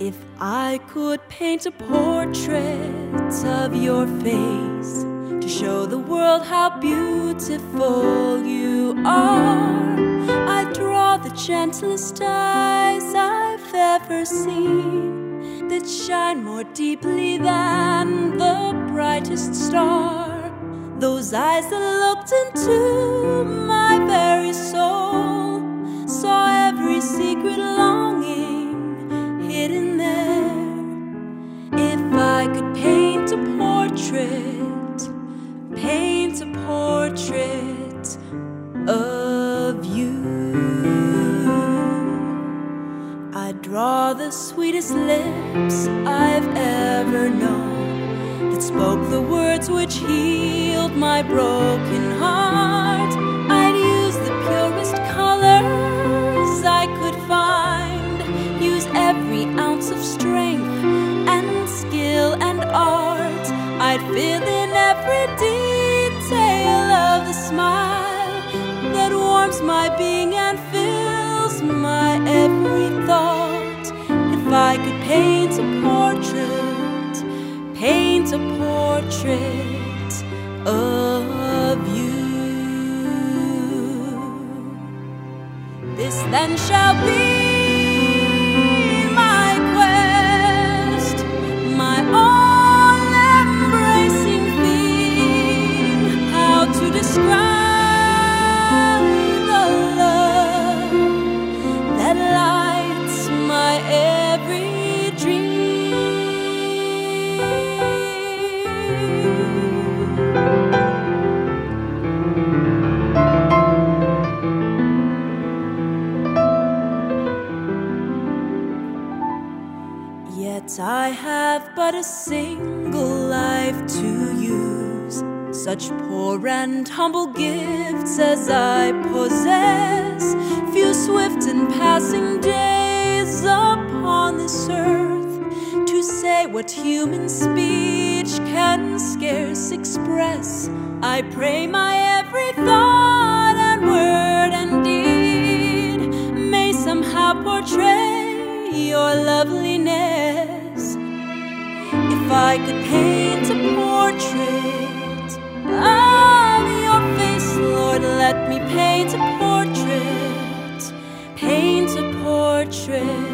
If I could paint a portrait of your face to show the world how beautiful you are, I'd draw the gentlest eyes I've ever seen, that shine more deeply than the brightest star. Those eyes that looked into my very soul, saw every secret longing hidden there. If I could paint a portrait of you, I'd draw the sweetest lips I've ever known, that spoke the words which healed my broken heart. I'd use the purest colors I could find, use every ounce of strength and skill and art. I'd fill in every detail of the smile that warms my being and fills my every thought. If I could paint a portrait of you, this then shall be my quest, my all-embracing theme, how to describe the love that lights my every dream. Yet I have but a single life to use, such poor and humble gifts as I possess, few swift and passing days upon this earth, to say what human speech can scarce express. I pray my every thought and word and deed may somehow portray your loveliness. If I could paint a portrait of your face, Lord, let me paint a portrait